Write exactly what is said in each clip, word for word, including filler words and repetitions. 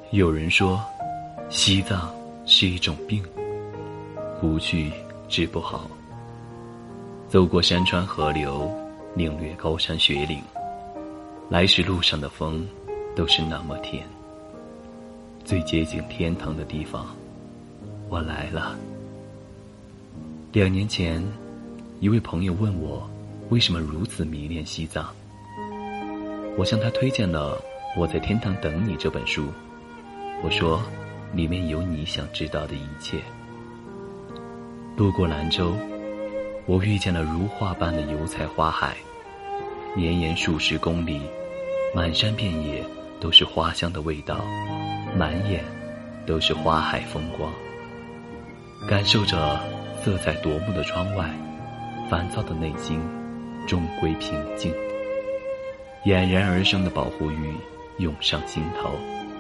有人说，西藏是一种病，不去治不好。走过山川河流，领略高山雪岭，来时路上的风都是那么甜。最接近天堂的地方，我来了。两年前，一位朋友问我为什么如此迷恋西藏，我向他推荐了《我在天堂等你》这本书。我说，里面有你想知道的一切。路过兰州，我遇见了如画般的油菜花海，绵延数十公里，满山遍野都是花香的味道，满眼都是花海风光。感受着色彩夺目的窗外，烦躁的内心终归平静，俨然而生的保护欲涌上心头。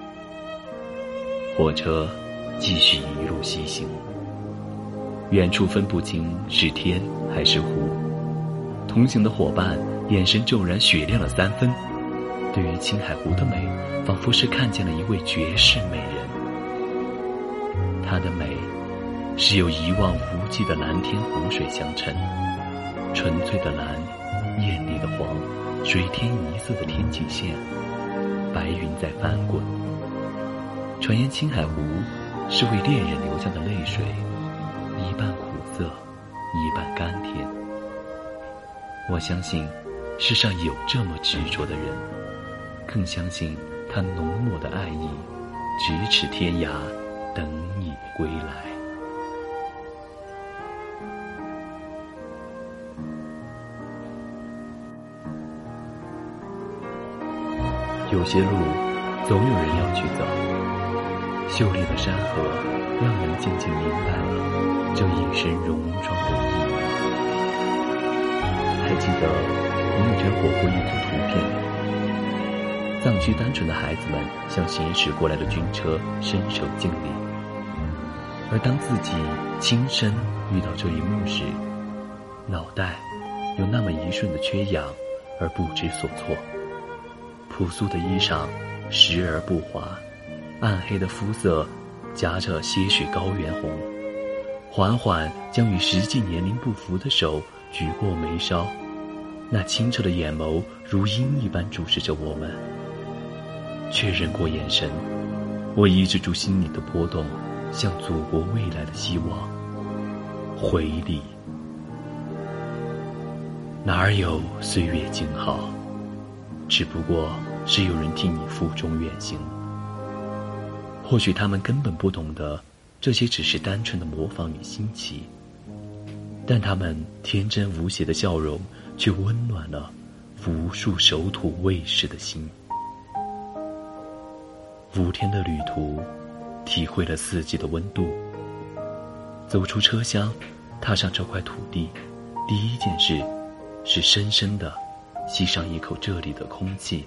火车继续一路西行，远处分不清是天还是湖，同行的伙伴眼神骤然雪亮了三分。对于青海湖的美，仿佛是看见了一位绝世美人。她的美是由一望无际的蓝天湖水相衬，纯粹的蓝，艳丽的黄，水天一色的天际线，白云在翻滚。传言青海湖是为恋人流下的泪水，一半苦涩，一半甘甜。我相信世上有这么执着的人，更相信他浓墨的爱意咫尺天涯，等你归来。有些路总有人要去走，秀丽的山河让人渐渐明白了这一身戎装的意义。还记得朋友圈火过一组图片，藏区单纯的孩子们向行驶过来的军车伸手敬礼，而当自己亲身遇到这一幕时，脑袋有那么一瞬的缺氧而不知所措。朴素的衣裳时而不华，暗黑的肤色夹着些许高原红，缓缓将与实际年龄不符的手举过眉梢，那清澈的眼眸如鹰一般注视着我们。确认过眼神，我抑制住心里的波动，向祖国未来的希望回礼。哪儿有岁月静好，只不过是有人替你负重远行。或许他们根本不懂得，这些只是单纯的模仿与新奇，但他们天真无邪的笑容却温暖了无数守土卫士的心。五天的旅途，体会了四季的温度。走出车厢，踏上这块土地，第一件事是深深地吸上一口这里的空气。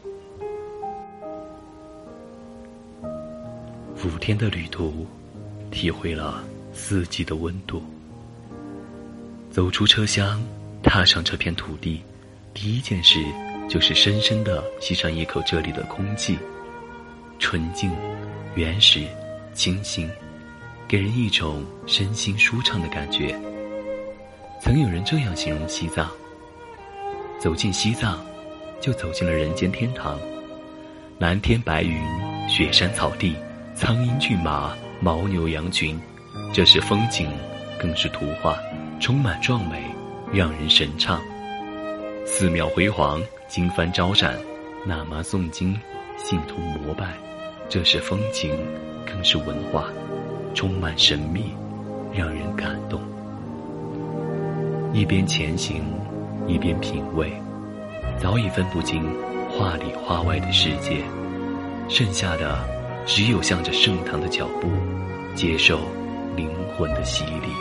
五天的旅途，体会了四季的温度。走出车厢，踏上这片土地，第一件事就是深深地吸上一口这里的空气。纯净、原始、清新，给人一种身心舒畅的感觉。曾有人这样形容西藏：走进西藏，就走进了人间天堂。蓝天白云，雪山草地，苍鹰骏马，牦牛羊群，这是风景，更是图画，充满壮美，让人神畅。寺庙辉煌，经幡招展，喇嘛诵经，信徒膜拜，这是风情，更是文化，充满神秘，让人感动。一边前行，一边品味，早已分不清话里话外的世界，剩下的只有向着圣堂的脚步，接受灵魂的洗礼。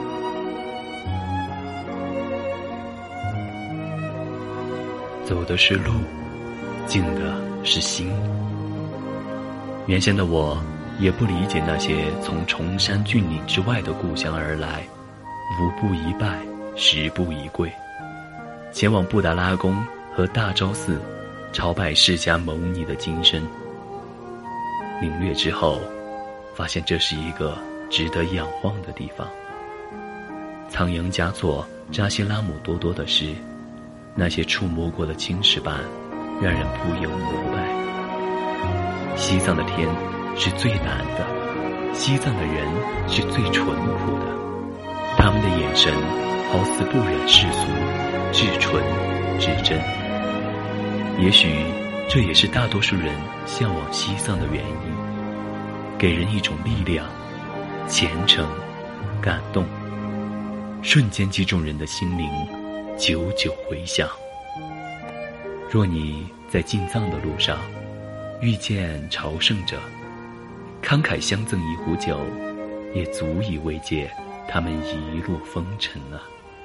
走的是路，静的是心。原先的我也不理解那些从崇山峻岭之外的故乡而来，五步一拜，十步一跪，前往布达拉宫和大昭寺朝拜释迦牟尼的金身。 领略之后，发现这是一个值得仰望的地方。仓央嘉措、扎西拉姆多多的诗，那些触摸过的青石板，让人不由膜拜。西藏的天是最蓝的，西藏的人是最淳朴的，他们的眼神好似不染世俗，至纯至真。也许这也是大多数人向往西藏的原因，给人一种力量、虔诚、感动，瞬间击中人的心灵，久久回响。若你在进藏的路上遇见朝圣者，慷慨相赠一壶酒，也足以慰藉他们一路风尘啊。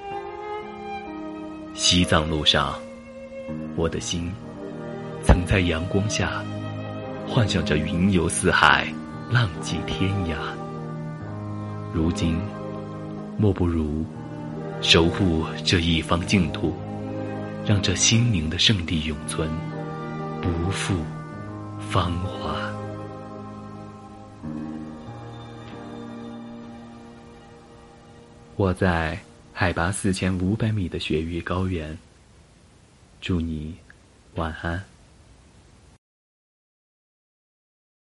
西藏路上，我的心曾在阳光下幻想着云游四海，浪迹天涯。如今莫不如守护这一方净土，让这心灵的圣地永存，不负芳华。我在海拔四千五百米的雪域高原，祝你晚安。